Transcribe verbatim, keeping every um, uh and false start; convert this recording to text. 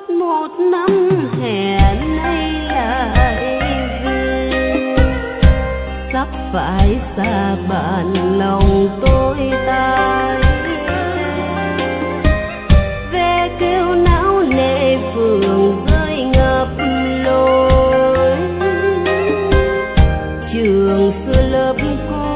một năm hẹn nay lại về, sắp phải xa bạn lòng tôi tái về kêu não nề phường rơi ngập lối trường xưa lớp cô